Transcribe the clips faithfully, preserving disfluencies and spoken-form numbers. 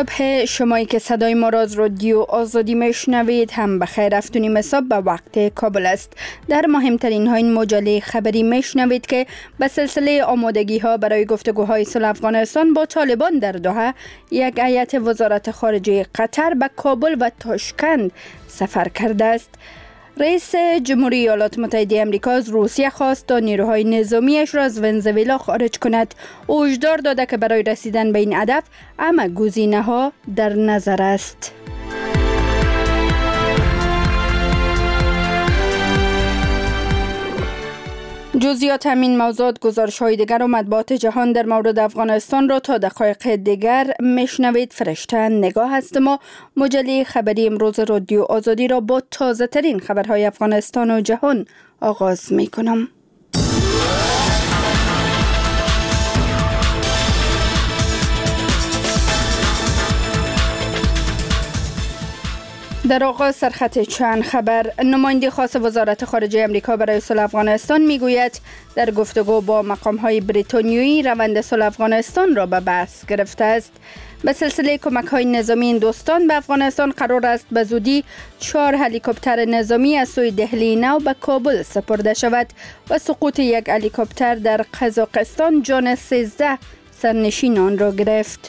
صبح شمایی که صدای ما را از رادیو آزادی میشنوید هم بخیر. هفتونیم صبح به وقت کابل است. در مهمترین ها این مجله خبری میشنوید که به سلسله آمادگی ها برای گفتگوهای صلح افغانستان با طالبان در دوحه، یک هیئت وزارت خارجه قطر به کابل و تاشکند سفر کرده است. رئیس جمهوری ایالات متحده آمریکا از روسیه خواست تا نیروهای نظامیش را از ونزوئلا خارج کند. او هشدار داده که برای رسیدن به این هدف همه گزینه‌ها در نظر است. جزئیات همین موضوعات، گزارش‌های دیگر و مطبوعات جهان در مورد افغانستان را تا دقایق دیگر میشنوید. فرشته نگاه هستم و مجله خبری امروز رادیو آزادی را با تازه ترین خبرهای افغانستان و جهان آغاز می کنم. در آغاز سرخط چند خبر. نماینده خاص وزارت خارجه آمریکا برای صلح افغانستان میگوید در گفتگو با مقام‌های بریتانیایی روند صلح افغانستان را به بحث گرفته است. به سلسله کمک‌های نظامی هندوستان به افغانستان قرار است به زودی چهار هلیکوپتر نظامی از سوی دهلی نو به کابل سپرده شود و سقوط یک هلیکوپتر در قزاقستان جان سیزده سرنشینان را گرفت.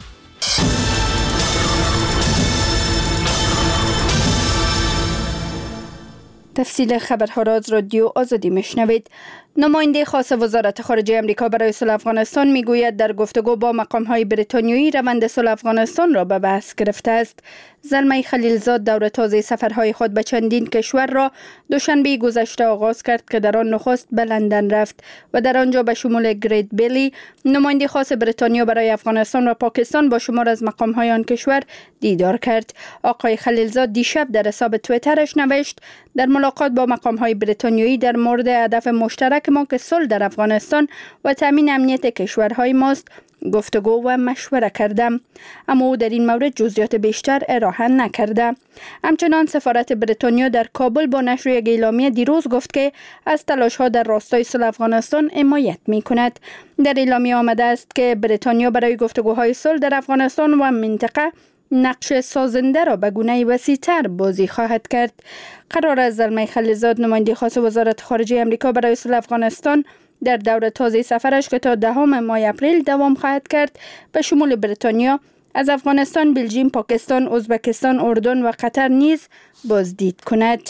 تفصیل خبرها را از رادیو آزادی میشنوید. نماینده خاص وزارت خارجه آمریکا برای صلح افغانستان میگوید در گفتگو با مقام‌های بریتانیایی روند صلح افغانستان را به بحث گرفته است. زلمه خلیلزاد دور تازه سفرهای خود به چندین کشور را دوشنبه گذشته آغاز کرد که در آن نخست به لندن رفت و در آنجا به شمول گریت بیلی، نماینده خاص بریتانیا برای افغانستان و پاکستان، با شمار از مقام‌های آن کشور دیدار کرد. آقای خلیلزاد دیشب در حساب توییترش نوشت: در ملاقات با مقام‌های بریتانیایی در مورد هدف مشترک ما که صلح در افغانستان و تامین امنیت کشورهای ماست گفتگو و مشوره کردم، اما او در این مورد جزئیات بیشتر ارائه نکرده. همچنان سفارت بریتانیا در کابل با نشر یک اعلامیه دیروز گفت که از تلاش‌ها در راستای صلح افغانستان حمایت می‌کند. در اعلامیه آمده است که بریتانیا برای گفتگوهای صلح در افغانستان و منطقه نقش سازنده را به گونه وسیع‌تر بازی خواهد کرد. قرار است زلمه خلیلزاد، نماینده خاص وزارت خارجه آمریکا برای صلح افغانستان، در دور تازه سفرش که تا دهم ماه اپریل دوام خواهد کرد به شمول بریتانیا، از افغانستان، بلژیم، پاکستان، ازبکستان، اردن و قطر نیز بازدید کند.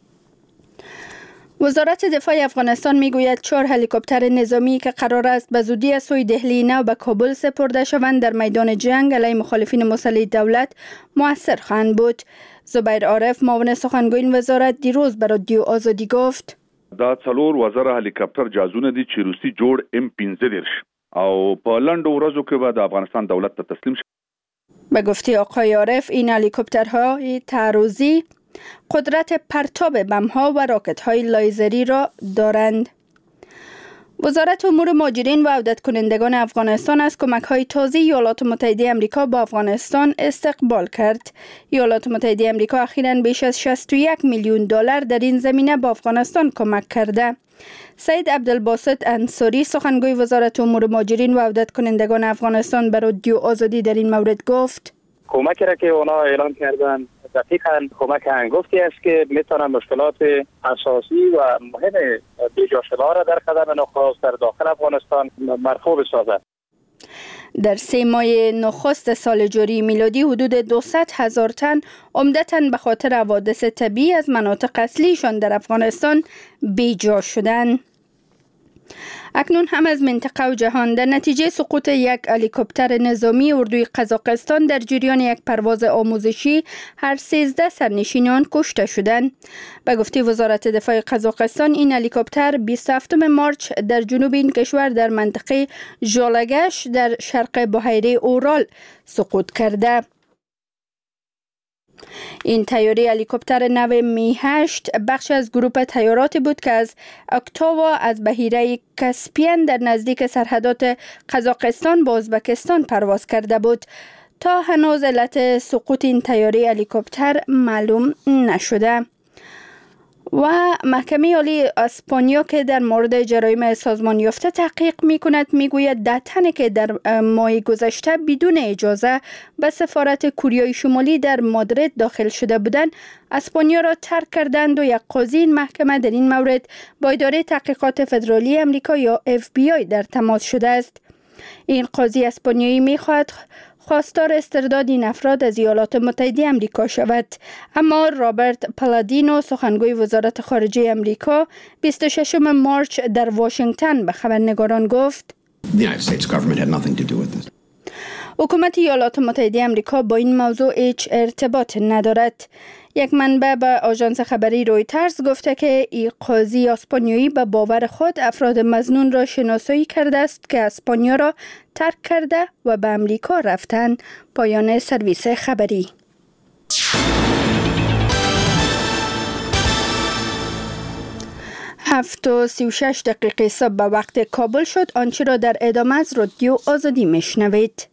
وزارت دفاع افغانستان میگوید چهار هلیکوپتر نظامی که قرار است به زودی از سوی دهلی نو به کابل سپرده شوند در میدان جنگ علیه مخالفین مسلح دولت مؤثر خواهند بود. زبیر عارف، معاون سخنگوی این وزارت، دیروز به رادیو آزادی گفت: دا څلور وزره هلیکوپتر جازونه دي چې روسي جوړ ام پنځه دېرش او په لنډو ورځو کې به د افغانستان دولت ته تسلیم شي. به گفته آقای عارف، این هلیکوپترهای تعرضی قدرت پرتاب بم‌ها و راکت‌های لایزری را دارند. وزارت امور مهاجرین و عودت کنندگان افغانستان از کمک‌های تازه ایالات متحده آمریکا با افغانستان استقبال کرد. ایالات متحده آمریکا اخیراً بیش از شصت و یک میلیون دلار در این زمینه با افغانستان کمک کرده. سید عبدالباسط انصاری، سخنگوی وزارت امور مهاجرین و عودت کنندگان افغانستان، به رادیو آزادی در این مورد گفت: کمکی را که اونا اعلام کردن دقیقاً کمک هنگفتی است که میتونه مشکلات اساسی و مهم بیجا شده را در قدم نخست در داخل افغانستان مرفوع بسازد. در سه ماه نخست سال جاری میلادی حدود دویست هزار تن عمدتاً به خاطر حوادث طبیعی از مناطق اصلیشان در افغانستان بیجا شدند. اکنون هم از منطقه و جهان در نتیجه سقوط یک هلیکوپتر نظامی اردوی قزاقستان در جریان یک پرواز آموزشی هر سیزده سرنشینان کشته شدند. به گفته وزارت دفاع قزاقستان، این هلیکوپتر بیست و هفتم مارچ در جنوب این کشور در منطقه ژالگش در شرق بحیره اورال سقوط کرده. این طیاره هلیکوپتر نو می هشت بخش از گروه طیاراتی بود که از اکتاوا از بحیره کاسپین در نزدیک سرحدات قزاقستان با ازبکستان پرواز کرده بود. تا هنوز علت سقوط این طیاره هلیکوپتر معلوم نشده. و محکمه عالی اسپانیا که در مورد جرایم سازمان یافته تحقیق می کند می گوید ده تنی که در ماه گذشته بدون اجازه به سفارت کوریای شمالی در مادرید داخل شده بودند اسپانیا را ترک کردند و یک قاضی این محکمه در این مورد با اداره تحقیقات فدرالی امریکا یا اف بی آی در تماس شده است. این قاضی اسپانیایی می خواهد خواستار استرداد این افراد از ایالات متحده امریکا شود، اما رابرت پالادینو سخنگوی وزارت خارجه امریکا بیست و ششم مارچ در واشنگتن به خبرنگاران گفت حکومت ایالات متحده امریکا با این موضوع هیچ ارتباط ندارد. یک منبع به آژانس خبری رویترز گفته که این قاضی اسپانیایی به باور خود افراد مظنون را شناسایی کرده است که اسپانیا را ترک کرده و به امریکا رفتند. پایان سرویس خبری. هفت و سی و شش دقیقه صبح به وقت کابل شد. آنچه را در ادامه از رادیو آزادی میشنوید.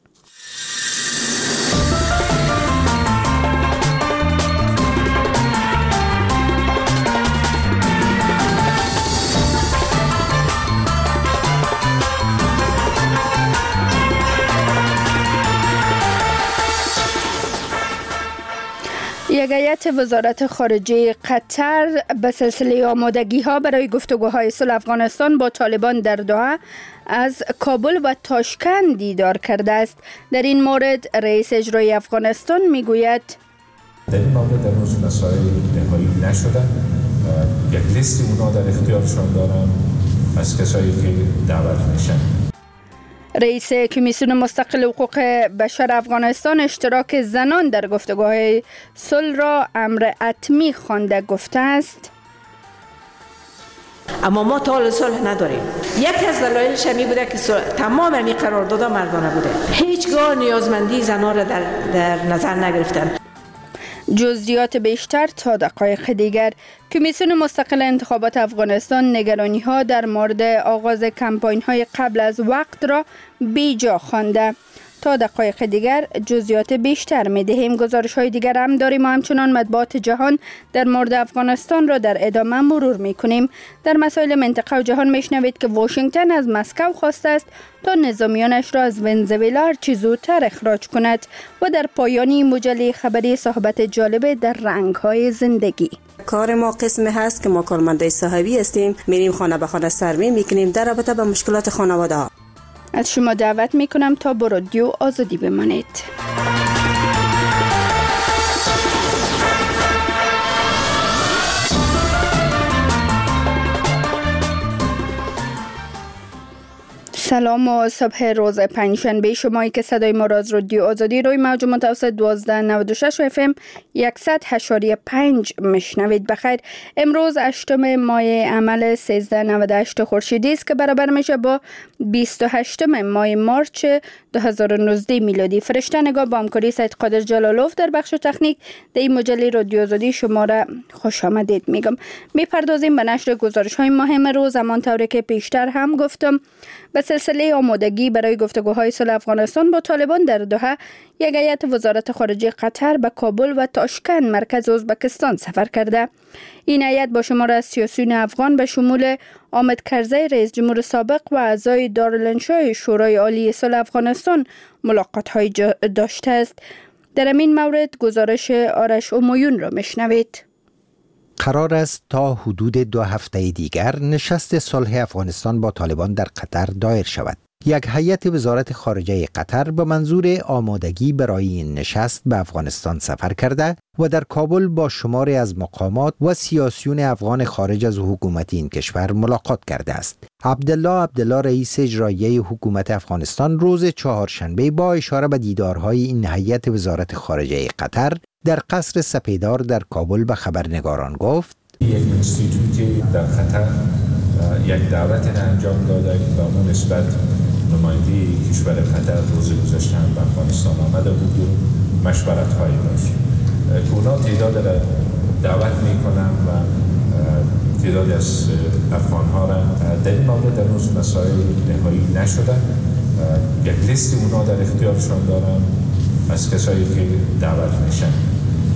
یک هیئت وزارت خارجه قطر به سلسله آمادگی ها برای گفتگوهای صلح افغانستان با طالبان در دوحه از کابل و تاشکند دیدار کرده است. در این مورد رئیس اجرایی افغانستان میگوید در این مورد در روز مسائل نهایی نشده، یک لیستی اونا در اختیارشان دارن از کسایی که دعوت میشن. رئیس کمیسیون مستقل حقوق بشر افغانستان اشتراک زنان در گفتگوهای صلح را امر حتمی خوانده گفته است. اما ما تا حال صلح نداریم. یکی از دلایلش می بوده که تمام این قراردادها مردانه بوده. هیچگاه نیازمندی زنان را در, در نظر نگرفتن. جزئیات بیشتر تا دقایق دیگر. کمیسیون مستقل انتخابات افغانستان نگرانی ها در مورد آغاز کمپاین های قبل از وقت را بیجا خوانده. تا دقایق دیگر جزئیات بیشتر می دهیم. گزارش های دیگر هم داریم و همچنان مطبوعات جهان در مورد افغانستان را در ادامه مرور می کنیم. در مسائل منطقه و جهان می شنوید که واشنگتن از مسکو خواسته است تا نظامیانش را از ونزوئلا هرچه زودتر اخراج کند و در پایانی مجله خبری صحبت جالب در رنگ های زندگی. کار ما قسم هست که ما کارمندای صحوی هستیم، میریم خانه به خانه سروی میکنیم در رابطه با مشکلات خانواده ها. از شما دعوت میکنم تا با رادیو آزادی بمانید. سلام و صبح روز پنجشنبه. شمایی که صدای ما را از رادیو آزادی روی موج متوسط دوازده نود و شش اف ام صد و هشت و پنج میشنوید. بخیر. امروز هشتم ماه عمل سیزده نود و هشت خورشیدی است که برابر میشه با بیست و هشتم ماه مارچ دو هزار و نوزده میلادی. فرشته نگاه با همکاری سید قادر جلالوف در بخش تکنیک در این مجله رادیو آزادی شما را خوش آمدید میگم. میپردازیم به نشر گزارش های مهم روز. همانطور که پیشتر هم گفتم به سلسله آمادگی برای گفتگوهای صلح افغانستان با طالبان در دوحه، یک هیئت وزارت خارجه قطر به کابل و تاشکند مرکز ازبکستان سفر کرده. این هیئت با شمار از سیاسیون افغان به شمول حامد کرزی رئیس جمهور سابق و اعضای دارالانشای شورای عالی صلح افغانستان ملاقات‌های داشته است. در این مورد گزارش آرش همایون را میشنوید. قرار است تا حدود دو هفته دیگر نشست صلح افغانستان با طالبان در قطر دایر شود. یک هیئت وزارت خارجه قطر به منظور آمادگی برای این نشست به افغانستان سفر کرده و در کابل با شماری از مقامات و سیاسیون افغان خارج از حکومت این کشور ملاقات کرده است. عبدالله عبدالله رئیس اجرایی حکومت افغانستان روز چهارشنبه با اشاره به دیدارهای این هیئت وزارت خارجه قطر در قصر سپیدار در کابل به خبرنگاران گفت: یک اینستیتوتی در قطر یک دعوت انجام داده که به اون نسبت نماینده کشور قطر روز گذشته به افغانستان آمده بود و مشورت هایی داشت. اونا تعداد را دعوت میکنن و تعداد از افغان ها را در این مورد در روز مسائل نهایی نشده. یک لیستی اونا در اختیارشان دارن از کسایی که دعوت میشن.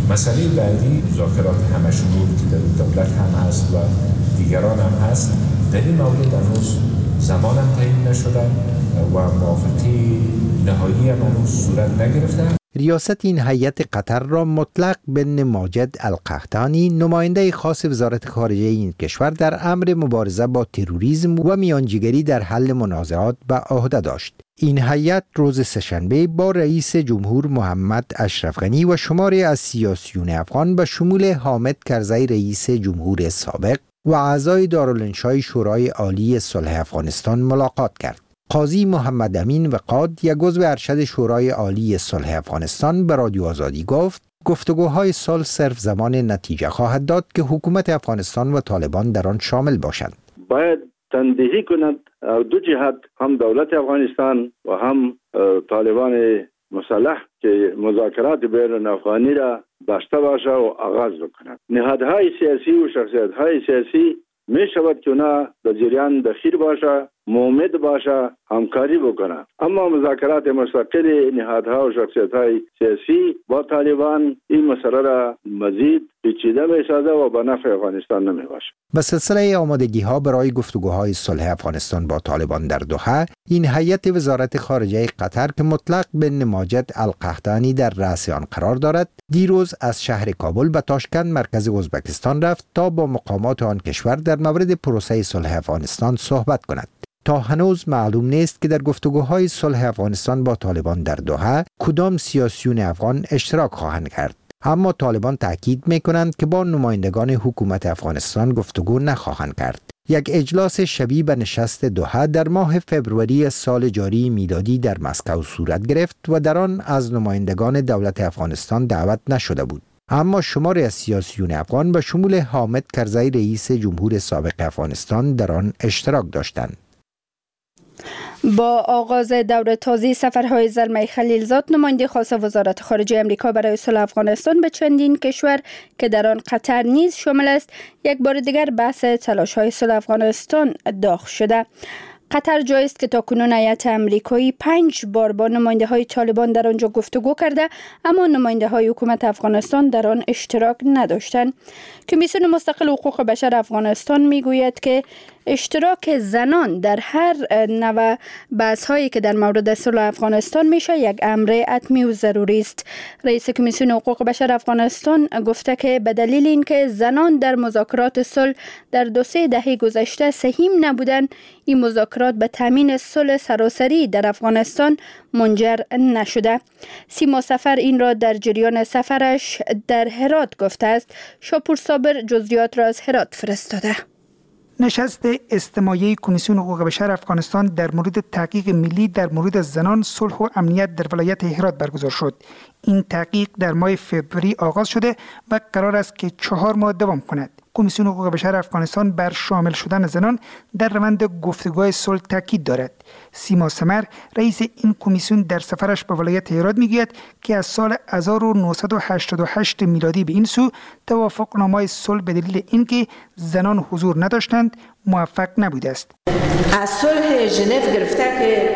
مسئله بعدی مذاکرات همشمول که در دولت هم هست و دیگران هم هست، در این مورد هنوز زمان هم تعیین نشده و موافقه نهایی هم هنوز صورت نگرفته. ریاست این هیئت قطر را مطلق بن ماجد القحطانی، نماینده خاص وزارت خارجه این کشور در امر مبارزه با تروریسم و میانجیگری در حل منازعات به عهده داشت. این هیئت روز سه‌شنبه با رئیس جمهور محمد اشرف غنی و شماری از سیاسیون افغان به شمول حامد کرزی رئیس جمهور سابق و اعضای دارالانشای شورای عالی صلح افغانستان ملاقات کرد. قاضی محمد امین وقاد، یک عضو ارشد شورای عالی صلح افغانستان، به رادیو آزادی گفت گفتگوهای صلح صرف زمان نتیجه خواهد داد که حکومت افغانستان و طالبان در آن شامل باشند. باید تندهی کند دو جهت، هم دولت افغانستان و هم طالبان مسلح، که مذاکرات بین افغانی را بسته باشه و آغاز بکند. نهادهای سیاسی و شخصیت‌های سیاسی می شود که اونا در جریان دخیل باشه، مومد باشه، همکاری بکنه. اما مذاکرات مستقل نهادها و شخصیت‌های سیاسی با طالبان این مسئله را مزید پیچیده می سازه و به نفع افغانستان نمی باشه. به سلسله آمادگی‌ها برای گفتگوهای صلح افغانستان با طالبان در دوحه، این هیئت وزارت خارجه قطر که مطلق بن ماجد القحطانی در رأس آن قرار دارد، دیروز از شهر کابل به تاشکند مرکز ازبکستان رفت تا با مقامات آن کشور در مورد پروسه صلح افغانستان صحبت کند. تا هنوز معلوم نیست که در گفتگوهای صلح افغانستان با طالبان در دوحه کدام سیاسیون افغان اشتراک خواهند کرد. اما طالبان تاکید می‌کنند که با نمایندگان حکومت افغانستان گفتگو نخواهند کرد. یک اجلاس شبیه به نشست دوحه در ماه فبروری سال جاری میلادی در مسکو صورت گرفت و در آن از نمایندگان دولت افغانستان دعوت نشده بود. اما شماری از سیاسیون افغان به شمول حامد کرزی رئیس جمهور سابق افغانستان در آن اشتراک داشتند. با آغاز دور تازه سفرهای زلمه خلیلزاد، نماینده خاص وزارت خارجه امریکا برای صلح افغانستان به چندین کشور که در آن قطر نیز شامل است، یک بار دیگر بحث تلاش‌های صلح افغانستان داغ شده. قطر جایی است که تاکنون هیئت امریکایی پنج بار با نماینده های طالبان در آنجا گفتگو کرده، اما نماینده های حکومت افغانستان در آن اشتراک نداشتند. کمیسیون مستقل حقوق بشر افغانستان میگوید که اشتراک زنان در هر نوع بحث هایی که در مورد صلح افغانستان میشه یک امر حتمی و ضروری است. رئیس کمیسیون حقوق بشر افغانستان گفته که به دلیل اینکه زنان در مذاکرات صلح در دو سه دهه گذشته سهیم نبودند، این مذاکرات به تامین صلح سراسری در افغانستان منجر نشده. سیما سفر این را در جریان سفرش در هرات گفته است. شاپور صابر جزئیات را از هرات فرستاده. نشست اجتماعی کمیسیون حقوق بشر افغانستان در مورد تحقیق ملی در مورد زنان، صلح و امنیت در ولایت هرات برگزار شد. این تحقیق در ماه فوریه آغاز شده و قرار است که چهار ماه دوام کند. کمیسیون حقوق بشر افغانستان بر شامل شدن زنان در روند گفتگوهای صلح تاکید دارد. سیما سمر رئیس این کمیسیون در سفرش به ولایت هرات میگوید که از سال هزار و نهصد و هشتاد و هشت میلادی به این سو توافقنامه‌های صلح به دلیل اینکه زنان حضور نداشتند موفق نبوده است. از صلح ژنو گرفته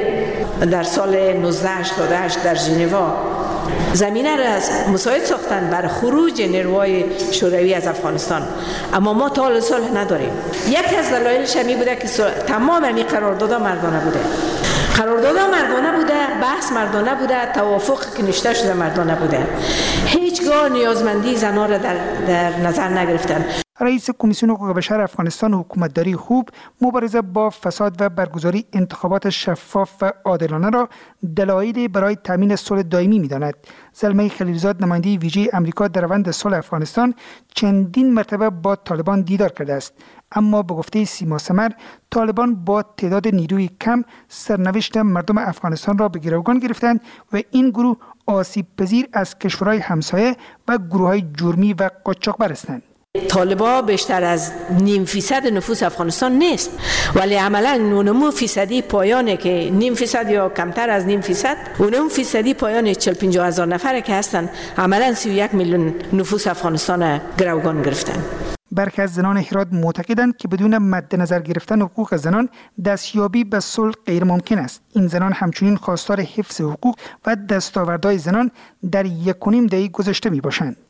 که در سال نوزده هشتاد و هشت در ژنو زمینه را از مساعد ساختن بر خروج نیروهای شوروی از افغانستان، اما ما تا حال صلح نداریم. یکی از دلایلش می بوده که تمام این قراردادها مردانه بوده. قراردادها مردانه بوده، بحث مردانه بوده، توافق که نشته شده مردانه بوده. هیچگاه نیازمندی زنها را در, در نظر نگرفتن. رئیس کمیسیون حقوق بشر افغانستان حکومتداری خوب، مبارزه با فساد و برگزاری انتخابات شفاف و عادلانه را دلایلی برای تامین صلح دائمی می‌داند. زلمه خلیلزاد نماینده ویژه آمریکا در روند صلح افغانستان چندین مرتبه با طالبان دیدار کرده است، اما به گفته سیما سمر طالبان با تعداد نیروی کم سرنوشت مردم افغانستان را به گروگان گرفتند و این گروه آسیب پذیر از کشورهای همسایه و گروه‌های جرمی و قاچاقبر هستند. طالبان بیشتر از نیم فیصد نفوس افغانستان نیست، ولی عملا اونمو فیصدی پایانه که نیم فیصد یا کمتر از نیم فیصد، اونمو فیصدی پایان چهل پنجاه هزار نفره که هستن، عملا سی و یک میلیون نفوس افغانستان گروگان گرفتن. برخی از زنان هرات معتقدند که بدون مد نظر گرفتن حقوق زنان دستیابی به صلح غیر ممکن است. این زنان همچنین خواستار حفظ حقوق و دستاوردهای زنان در یک و نیم دهه گذشته می باشند.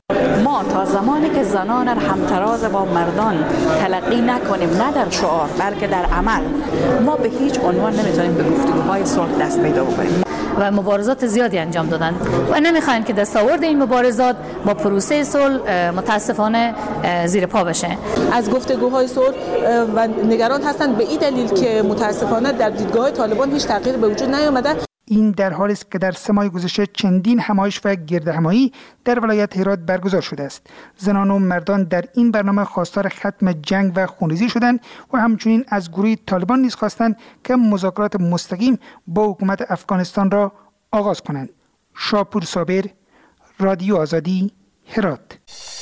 ما تا زمانی که زنان را همتراز با مردان تلقی نکنیم، نه در شعار بلکه در عمل، ما به هیچ عنوان نمیتونیم به گفتگوهای صلح دست پیدا بکنیم. و مبارزات زیادی انجام دادن و نمیخواین که دستاورد این مبارزات با پروسه صلح متاسفانه زیر پا بشه. از گفتگوهای صلح و نگران هستند به این دلیل که متاسفانه در دیدگاه طالبان هیچ تغییر به وجود نیامده. این در حالی است که در سه ماه گذشته چندین همایش و گردهمایی در ولایت هرات برگزار شده است. زنان و مردان در این برنامه خواستار ختم جنگ و خونریزی شدند و همچنین از گروه طالبان نیز خواستند که مذاکرات مستقیم با حکومت افغانستان را آغاز کنند. شاپور صابر، رادیو آزادی، هرات.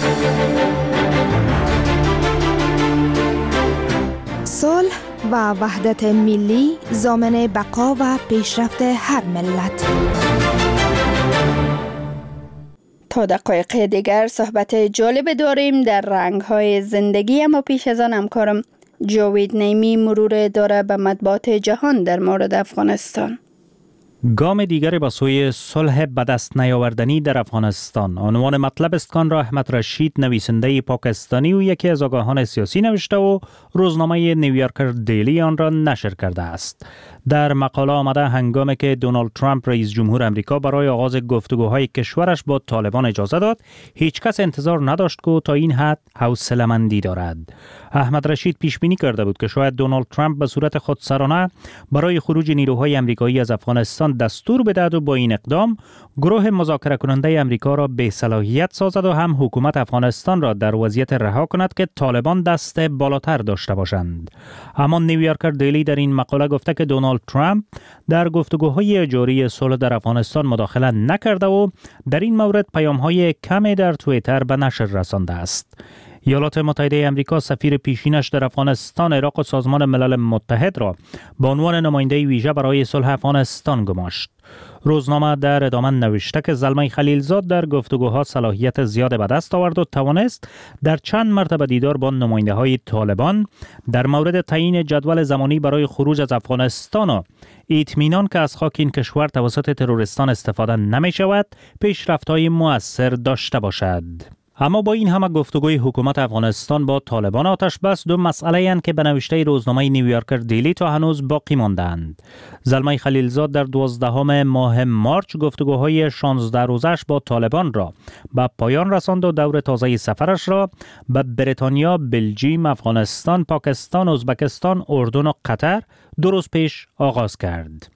صلح و وحدت ملی ضامن بقا و پیشرفت هر ملت. تا دقایق دیگر صحبت جالب داریم در رنگ‌های زندگی، اما پیش از آن همکارم جاوید نیمی مرور داره به مطبوعات جهان در مورد افغانستان. گام دیگری با سوی صلح به دست نیاوردنی در افغانستان. عنوان مطلب است که را احمد رشید نویسنده پاکستانی و یکی از آگاهان سیاسی نوشته و روزنامه نیویورکر دیلی آن را نشر کرده است. در مقاله آمده هنگامی که دونالد ترامپ رئیس جمهور امریکا برای آغاز گفتگوهای کشورش با طالبان اجازه داد، هیچ کس انتظار نداشت که تا این حد حوصله‌مندی دارد. احمد رشید پیش بینی کرده بود که شاید دونالد ترامپ به صورت خودسرانه برای خروج نیروهای امریکایی از افغانستان دستور بدهد و با این اقدام گروه مذاکره کننده امریکا را به صلاحیت سازد و هم حکومت افغانستان را در وضعیت رها کند که طالبان دست بالاتر داشته باشند. اما نیویورکر دیلی در این مقاله گفته که دونالد ترامپ در گفتگوهای جاری صلح در افغانستان مداخله نکرده و در این مورد پیام‌های کمی در توییتر به نشر رسانده است. ایالات متحده آمریکا سفیر پیشینش در افغانستان، عراق و سازمان ملل متحد را به عنوان نماینده ویژه برای صلح افغانستان گماشت. روزنامه در ادامه نوشته که زلمه خلیلزاد در گفتگوها صلاحیت زیاد به دست آورد و توانست در چند مرتبه دیدار با نماینده های طالبان در مورد تعیین جدول زمانی برای خروج از افغانستان و اطمینان که از خاک این کشور توسط تروریستان استفاده نمی شود پیشرفت‌های مؤثر داشته باشد. اما با این همه گفتگوی حکومت افغانستان با طالبان آتش بس، دو مسئله اند که به نوشته روزنامه نیویورکر دیلی تا هنوز باقی ماندند. زلمه خلیلزاد در دوازدهم ماه مارچ گفتگوهای شانزده روزش با طالبان را به پایان رساند و دور تازه سفرش را به بریتانیا، بلژیم، افغانستان، پاکستان، ازبکستان، اردن و قطر دو روز پیش آغاز کرد.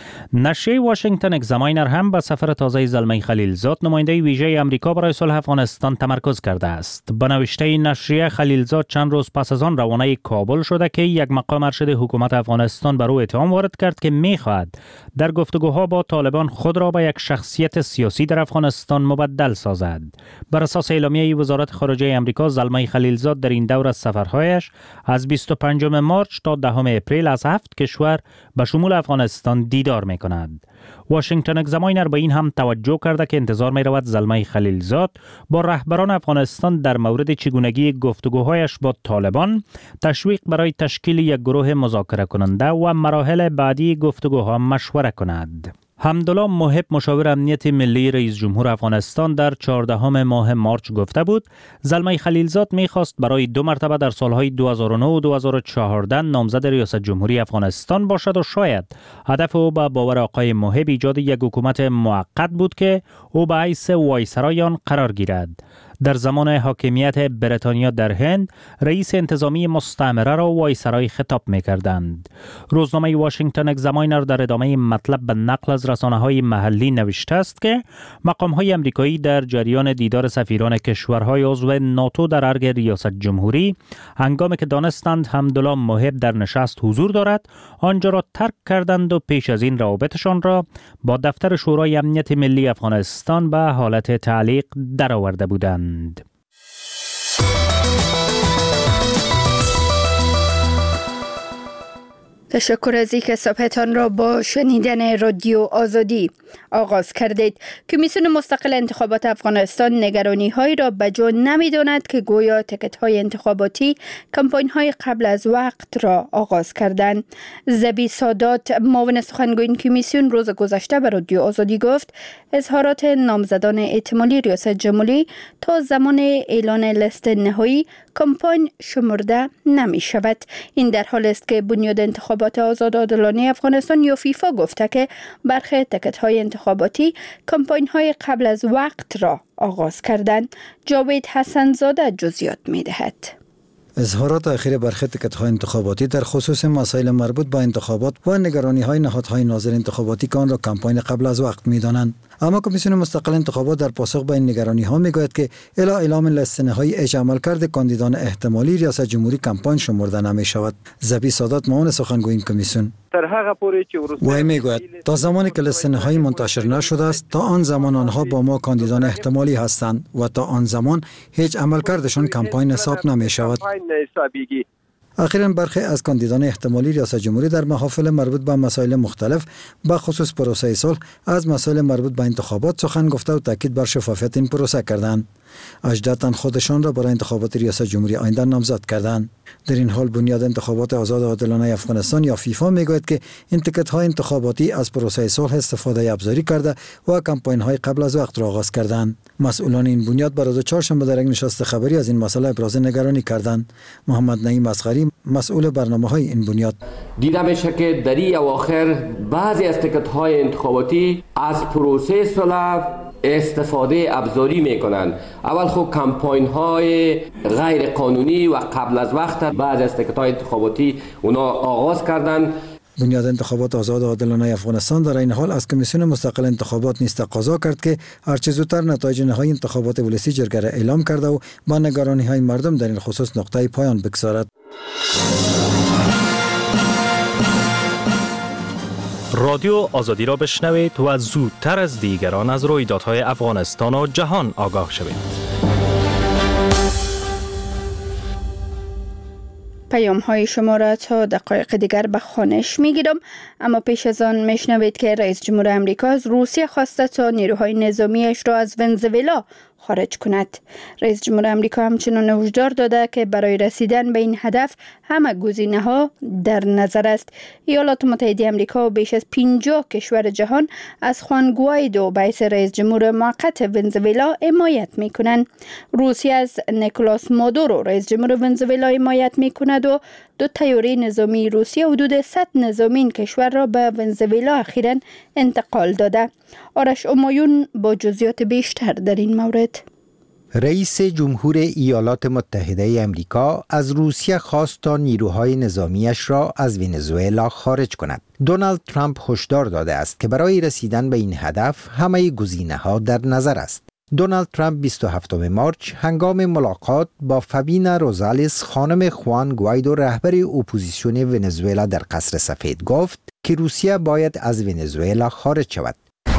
نشریه واشنگتن اگزاماینر هم به سفر تازه زلمه خلیلزاد نماینده ویژه امریکا برای صلح افغانستان تمرکز کرده است. به نوشته نشریه خلیلزاد چند روز پس از آن روانه کابل شده که یک مقام ارشد حکومت افغانستان بر او اتهام وارد کرد که می‌خواهد در گفتگوها با طالبان خود را به یک شخصیت سیاسی در افغانستان مبدل سازد. بر اساس اعلامیه وزارت خارجه امریکا، زلمه خلیلزاد در این دور از سفرهایش از بیست و پنجم مارچ تا دهم اپریل از هفت کشور به شمول افغانستان دیدار می کند. واشنگتن اگزاماینر به این هم توجه کرده که انتظار می رود زلمه خلیلزاد با رهبران افغانستان در مورد چگونگی گفتگوهایش با طالبان، تشویق برای تشکیل یک گروه مذاکره کننده و مراحل بعدی گفتگوها مشوره کند. حمدالله محب، مشاور امنیت ملی رئیس جمهور افغانستان، در چهاردهم ماه مارچ گفته بود زلمه خلیلزاد می‌خواست برای دو مرتبه در سالهای دو هزار و نه و دو هزار و چهارده نامزد ریاست جمهوری افغانستان باشد و شاید هدف او به باور آقای محب ایجاد یک حکومت موقت بود که او به حیث وایسرای آن قرار گیرد. در زمان حاکمیت بریتانیا در هند، رئیس انتظامی مستعمره را وایسرای خطاب می‌کردند. روزنامه واشنگتن اگزاماینر در ادامه مطلب به نقل از رسانه‌های محلی نوشته است که مقام‌های آمریکایی در جریان دیدار سفیران کشورهای عضو ناتو در ارگ ریاست جمهوری، هنگامی که دانستند حمدالله محب در نشست حضور دارد، آنجا را ترک کردند و پیش از این روابطشان را با دفتر شورای امنیت ملی افغانستان به حالت تعلیق درآورده بودند. تشکر از اینکه صبحتان را با شنیدن رادیو آزادی آغاز کردید. کمیسیون مستقل انتخابات افغانستان نگرانی هایی را بجا نمی داند که گویا تکت های انتخاباتی کمپاین های قبل از وقت را آغاز کردند. زبی سادات معاون سخنگوی این کمیسیون روز گذشته به رادیو آزادی گفت اظهارات نامزدان احتمالی ریاست جمهوری تا زمان اعلان لیست نهایی کمپاین شمرده نمی شود. این در حال است که بنیاد انتخابات آزاد و عادلانه افغانستان یا فیفا گفته که برخی تکت های انتخاباتی کمپاین های قبل از وقت را آغاز کردند. جاوید حسن زاده جزئیات می دهد. اظهارات اخیر برخی تکت‌های انتخاباتی در خصوص مسائل مربوط با انتخابات و نگرانی‌های نهادهای ناظر انتخاباتی که آن را کمپاین قبل از وقت می‌دانند. اما کمیسیون مستقل انتخابات در پاسخ به این نگرانی‌ها می‌گوید که الی اعلام لیست نهایی اج عملکرد کاندیدان احتمالی ریاست جمهوری کمپاین شمرده نمی‌شود. زبی سادات معاون سخنگوی این کمیسیون وی میگوید تا زمانی که لیست نهایی منتشر نشده است تا آن زمان آنها با ما کاندیدان احتمالی هستند و تا آن زمان هیچ عملکردشان کمپاین حساب نمی شود. اخیراً برخی از کاندیدان احتمالی ریاست جمهوری در محافل مربوط به مسائل مختلف به خصوص پروسه صلح از مسائل مربوط به انتخابات سخن گفته و تاکید بر شفافیت این پروسه کردند. هجده تن خودشان را برای انتخابات ریاست جمهوری آینده نامزد کردند. در این حال بنیاد انتخابات آزاد و عادلانه افغانستان یا فیفا میگوید که این تکت های انتخاباتی از پروسه صلح استفاده ابزاری کرده و کمپاین های قبل از وقت را آغاز کردند. مسئولان این بنیاد بر روز چهارشنبه در یک نشست خبری از این مسئله ابراز نگرانی کردند. محمد نعیم اصغری مسئول برنامه‌های این بنیاد دیده میشه که در این اواخر بعضی از تکت های انتخاباتی از پروسه صلح استفاده ابزاری میکنند. اول خب کمپاین های غیر قانونی و قبل از وقت بعضی از تکت های انتخاباتی اونا آغاز کردند. بنیاد انتخابات آزاد و عادلانه افغانستان در این حال از کمیسیون مستقل انتخابات نیز تقاضا کرد که هرچه زودتر نتایج نهایی انتخابات ولسی جرگه را اعلام کرده و با نگرانی های مردم در این خصوص نقطه پایان بگذارد. رادیو آزادی را بشنوید و زودتر از دیگران از رویدادهای افغانستان و جهان آگاه شوید. پیام های شما را تا دقایق دیگر به خوانش می گیرم، اما پیش از آن می شنوید که رئیس جمهور امریکا از روسیه خواسته تا نیروهای نظامیش را از ونزوئلا خارج کند. رئیس جمهور امریکا همچنان هشدار داده که برای رسیدن به این هدف همه گزینه‌ها در نظر است. ایالات متحده امریکا و بیش از پنجاه کشور جهان از خوان گوایدو به حیث رئیس جمهور موقت ونزوئلا حمایت می‌کنند. روسیه از نیکولاس مادورو رئیس جمهور ونزوئلا حمایت می‌کند و دو طیاره نظامی روسیه حدود صد نظامی این کشور را به ونزوئلا اخیراً انتقال داده. آرش امایون با جزئیات بیشتر در این مورد. رئیس جمهور ایالات متحده امریکا از روسیه خواست تا نیروهای نظامیش را از ونزوئلا خارج کند. دونالد ترامپ هشدار داده است که برای رسیدن به این هدف همه گزینه‌ها در نظر است. دونالد ترامپ بیست و هفتم مارچ هنگام ملاقات با فابینا روزالس خانم خوان گوایدو رهبر اپوزیسیون ونزوئلا در قصر سفید گفت که روسیه باید از ونزوئلا خارج شود.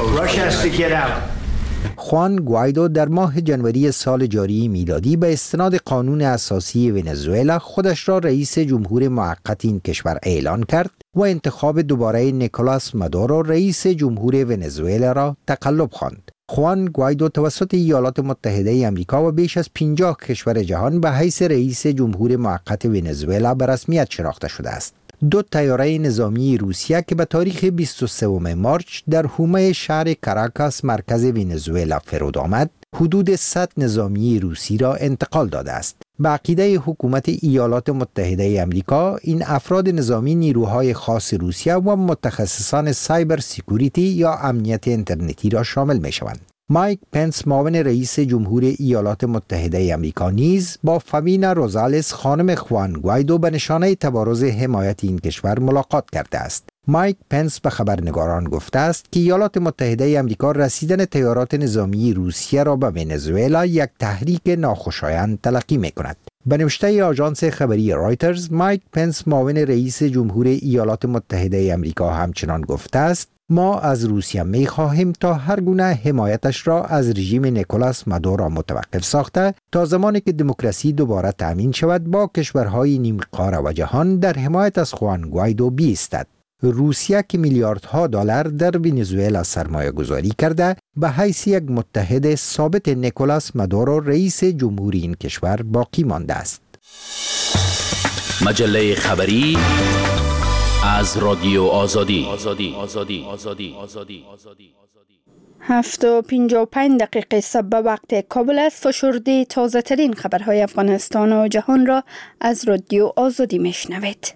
خوان گوایدو در ماه جنوری سال جاری میلادی به استناد قانون اساسی ونزوئلا خودش را رئیس جمهور موقت این کشور اعلان کرد و انتخاب دوباره نیکولاس مادورو رئیس جمهور ونزوئلا را تقلب خواند. خوان گوایدو توسط ایالات متحده امریکا و بیش از پنجاه کشور جهان به حیث رئیس جمهور موقت ونزوئلا به رسمیت شناخته شده است. دو طیاره نظامی روسیه که به تاریخ بیست و سوم مارچ در حومه شهر کاراکاس مرکز ونزوئلا فرود آمد، حدود صد نظامی روسی را انتقال داده است. به عقیده حکومت ایالات متحده امریکا، این افراد نظامی نیروهای خاص روسیه و متخصصان سایبر سیکوریتی یا امنیت اینترنتی را شامل می شوند. مایک پنس معاون رئیس جمهور ایالات متحده امریکا نیز با فابینا روزالس خانم خوان گوایدو به نشانه تبارز حمایت این کشور ملاقات کرده است. مایک پنس به خبرنگاران گفته است که ایالات متحده امریکا رسیدن طیارات نظامی روسیه را به ونزوئلا یک تحریک ناخوشایند تلقی می کند. به نوشته آژانس خبری رایترز، مایک پنس معاون رئیس جمهور ایالات متحده امریکا همچنان گفته است ما از روسیه می خواهیم تا هر گونه حمایتش را از رژیم نیکولاس مادورو متوقف ساخته تا زمانی که دموکراسی دوباره تامین شود با کشورهای نیم قاره و جهان در حمایت از خوان گوایدو بایستد. روسیه که میلیاردها دلار در ونزوئلا سرمایه گذاری کرده به حیث یک متحد ثابت نیکولاس مادورو رئیس جمهوری این کشور باقی مانده است. مجله خبری از رادیو آزادی. آزادی آزادی آزادی آزادی آزادی هفت و پنجاه و پنج دقیقه صبح وقت کابل است. فشرده تازه ترین خبرهای افغانستان و جهان را از رادیو آزادی میشنوید.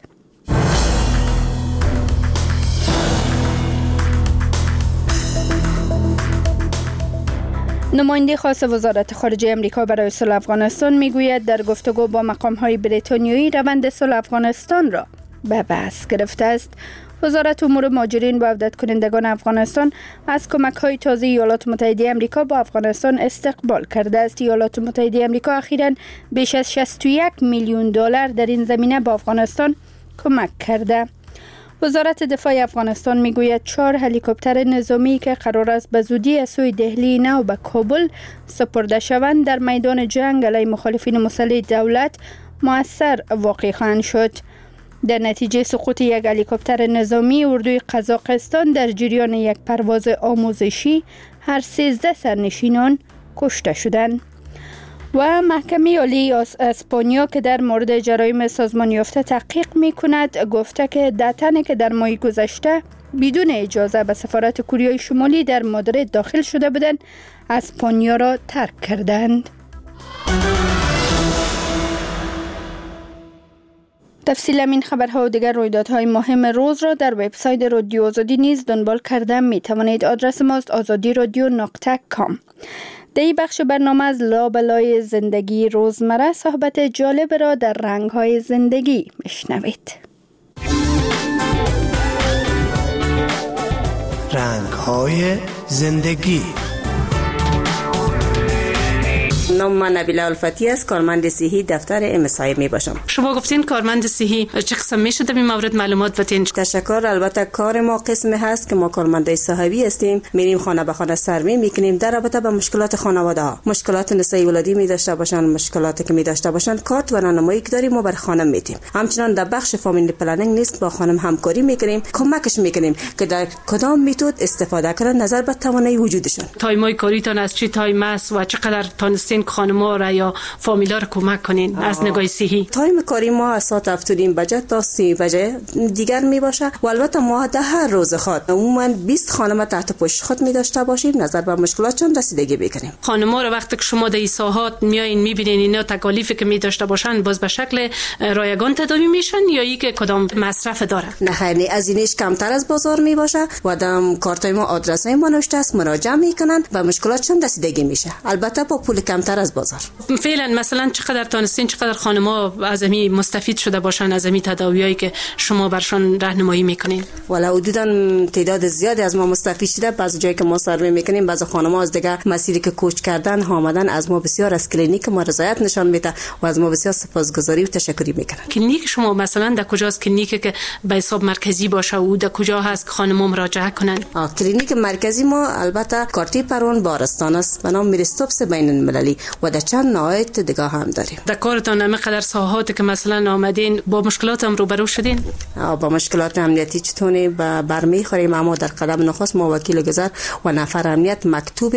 نماینده خاص وزارت خارجه امریکا برای صلح افغانستان میگوید در گفتگو با مقام‌های بریتانیایی روند صلح افغانستان را به بحث گرفته است. وزارت امور مهاجرین و عودت کنندگان افغانستان از کمک‌های تازه ایالات متحده آمریکا با افغانستان استقبال کرده است. ایالات متحده آمریکا اخیراً بیش از شصت و یک میلیون دلار در این زمینه با افغانستان کمک کرده. وزارت دفاع افغانستان میگوید چهار هلیکوپتر نظامی که قرار است به زودی از سوی دهلی نو به کابل سپرده شوند در میدان جنگ علیه مخالفین مسلح دولت مؤثر واقع خواهند شد. در نتیجه سقوط یک هلیکوپتر نظامی اردوی قزاقستان در جریان یک پرواز آموزشی هر سیزده سرنشینان کشته شدند. و محکمه عالی اسپانیا که در مورد جرایم سازمان یافته تحقیق می کند گفته که ده تنی که در ماه گذشته بدون اجازه به سفارت کره شمالی در مادرید داخل شده بودند اسپانیا را ترک کردند. تفصیل این خبرها و دیگر رویدادهای مهم روز را در وبسایت رادیو آزادی نیز دنبال کرده می توانید. آدرس ماست آزادی رادیو نقطه کام. در این بخش برنامه از لابلای زندگی روزمره صحبت جالب را در رنگ‌های زندگی میشنوید. رنگ‌های زندگی. نام من نبیله الفتی است، کارمند صحی دفتر ام اس آی می باشم. شما گفتین کارمند صحی، چه قسم میشه در این مورد معلومات بدین؟ تشکر. البته کار ما قسمی هست که ما کارمندای صحوی هستیم، میریم خانه به خانه سرمی میکنیم در رابطه با مشکلات خانواده ها، مشکلات نسایی ولادی می داشته باشن، مشکلاتی که می داشته باشن کارت و راهنمایی که داریم ما بر خانه میدیم. همچنین در بخش فامیلی پلنینگ نیست با خانم همکاری میکنیم، کمکش میکنیم که در کدام میتود استفاده کنن نظر به توانایی وجودشون. تایمای کاریتان از چی تایم است و چقدر تانستین خانم‌ها را یا فامیلا را کمک کنین از نگاه صحی؟ تایم کاری ما از ساعت هفتاد بجه تا سی بجه دیگر می باشه و البته ما در هر روز خود عموما بیست خانم تحت پوشش خود می داشته باشیم نظر به مشکلاتشون رسیدگی بکنیم. خانم‌ها رو وقتی که شما در این ساحات میایین میبینین اینا تکالیفی که می داشته باشن باز به شکل رایگان تداوی میشن یا ای که کدام مصرف داره؟ نه خیلی از اینش کمتر از بازار می باشه و دم کارتای ما آدرسای ما نوشته است، مراجعه میکنن و مشکلاتشون رسیدگی میشه، البته با پول کمتر از بازار. فعلا مثلا چقدر تانستین چقدر خانم‌ها از امی مستفید شده باشن از امی تداویایی که شما برشان راهنمایی میکنین؟ والا حدوداً تعداد زیادی از ما مستفید شده. بعضی جایی که ما سروی میکنیم بعضی خانم‌ها از دیگه مسیری که کوچ کردن آمدن از ما بسیار از کلینیک ما رضایت نشان میده و از ما بسیار سپاسگزاری و تشکری میکنن. کلینیک شما مثلا در کجاست؟ کلینیک که به حساب مرکزی باشه و در کجا هست که خانم‌ها مراجعه کنن؟ آ کلینیک مرکزی ما البته کارتی پرون بارستان است به نام میرستوپس بین المللی و در چند نهایت دیگه هم داریم. در کارتان همه قدر ساحاتی که مثلا آمدین با مشکلات هم روبرو شدین؟ با مشکلات امنیتی چطوری برمی خوریم، اما در قدم نخست ما وکیل گذر و نفر امنیت مکتوب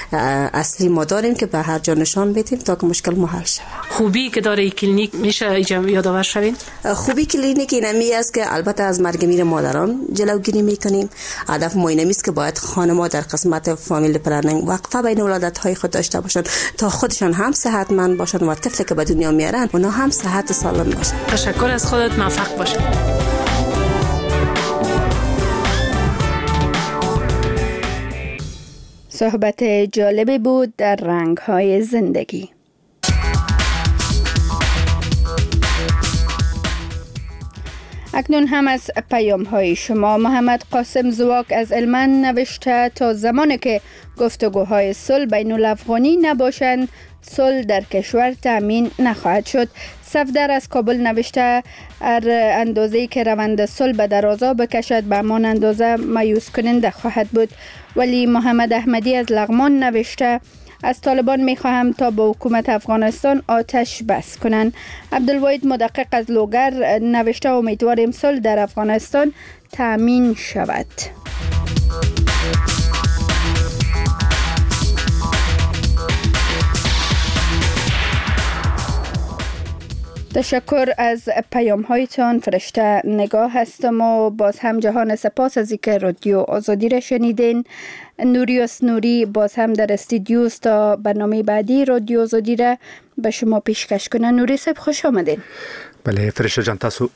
اصلی ما داریم که به هر جا نشان بدیم تا که مشکل ما حل شود. خوبی که داره کلینیک میشه یادآور شوین؟ خوبی کلینیک اینمی است که البته از مرگ میر مادران جلوگیری میکنیم. هدف ما اینمی است که باید خانم‌ها در قسمت فامیلی پلنینگ وقفه بین ولادت‌های خود داشته باشن تا خودشان هم صحتمند باشن و طفلی که به دنیا میارن اونا هم صحت سالم باشن. تشکر از خودت، موفق باش. صحبت جالبی بود در رنگ‌های زندگی. اکنون هم از پیام‌های شما. محمد قاسم زواک از علمن نوشته تا زمانی که گفتگوهای صلح بین الافغانی نباشند صلح در کشور تامین نخواهد شد. صفدر از کابل نوشته هر اندازه‌ای که روند صلح به درازا بکشد به همان اندازه مایوس کننده خواهد بود. ولی محمد احمدی از لغمان نوشته از طالبان میخواهم تا به حکومت افغانستان آتش بس کنند. عبدالواحد مدقق از لوگر نوشته امیدواریم صلح در افغانستان تامین شود. تشکر از پیام هایتان. فرشته نگاه هستم و باز هم جهان سپاس از اینکه رادیو آزادی را شنیدین. نوریوس نوری باز هم در استودیو تا برنامه بعدی رادیو آزادی را به شما پیشکش کنه. نوری صاحب خوش آمدین. بله فرشته جان، تاسو